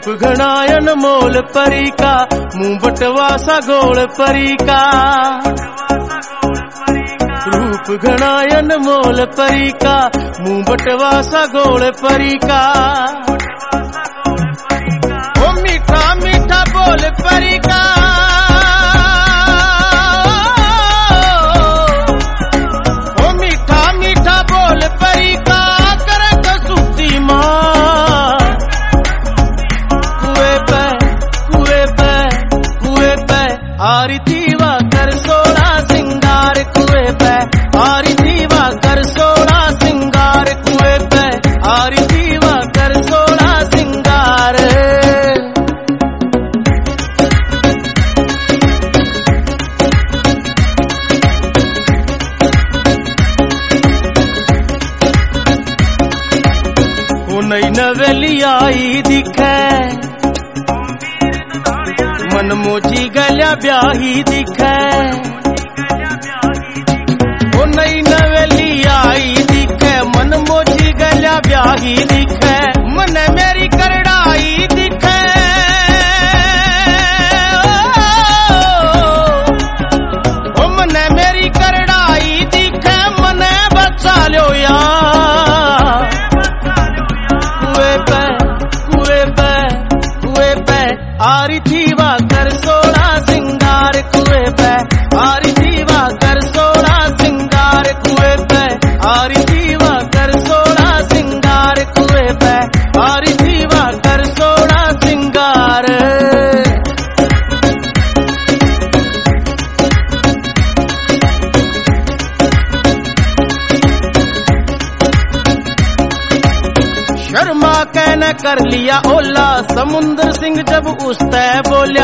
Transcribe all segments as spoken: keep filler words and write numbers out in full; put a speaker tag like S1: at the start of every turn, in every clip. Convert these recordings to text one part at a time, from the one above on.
S1: रूप घनायन मोल परी का, मुंह बटवा सा गोल परी का। रूप घनायन मोल परी का, मुंह बटवा सा गोल परी का। ओ मीठा मीठा बोल परी का, ओ मीठा मीठा बोल परी का। कर कसूती माँ कुए पे कुए पे कुए पे आरी थीवा कर सोना सिंगार। कुए पे आरी थीवा कर सोना सिंगार। कुए पे आरी थीवा कर सोना सिंगार। नई नवेली आई दिखे, मन मोची गल्या ब्याही दिखे। ओ नई नवेली आई दिखे, मन मोची गल्या ब्याही दिखे। मन मेरी करड़ाई दिखे, ओ मन मेरी करड़ाई दिखे। मन बचा लो यार कुए पे कुए पे कुए पे आरी थीवा कर सोना सिंगार। कुए पे आरी थीवा कर सोना सिंगार। कुए पे आरी थीवा कर सोना सिंगार। कुए पे आरी थीवा कर सोना सिंगार। शर्मा कहने कर लिया ओला, समुंदर सिंह जब उसते बोलिया।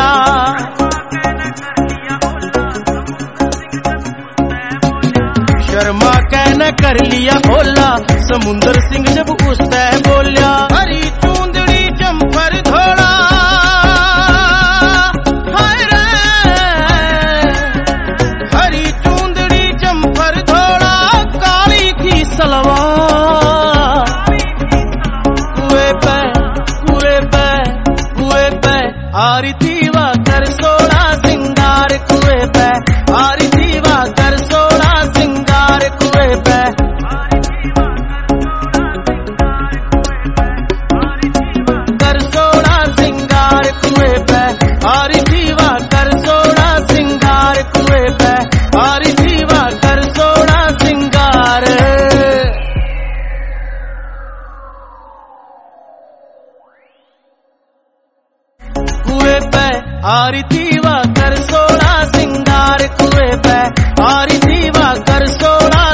S1: शर्मा कहने कर लिया ओला, समुंदर सिंह जब उसते बोलिया। हरी चूंदड़ी जम्फर धोड़ा, हाय रे हरी चूंदड़ी जम्फर धोड़ा। काली थी सलवार, कुए पे कुए पे कुए पे आरी थीवा कर सोना सिंगार। कुए पे आरी थीवा कर सोना सिंगार। कुए पे कर सोना सिंगार। कुए पे आरी थीवा कर सोना सिंगार। कुए पे आरी थीवा कर सोना सिंगार। कुए पे आरी थीवा कर सोना सिंगार। कुए पे आरी थीवा कर सोना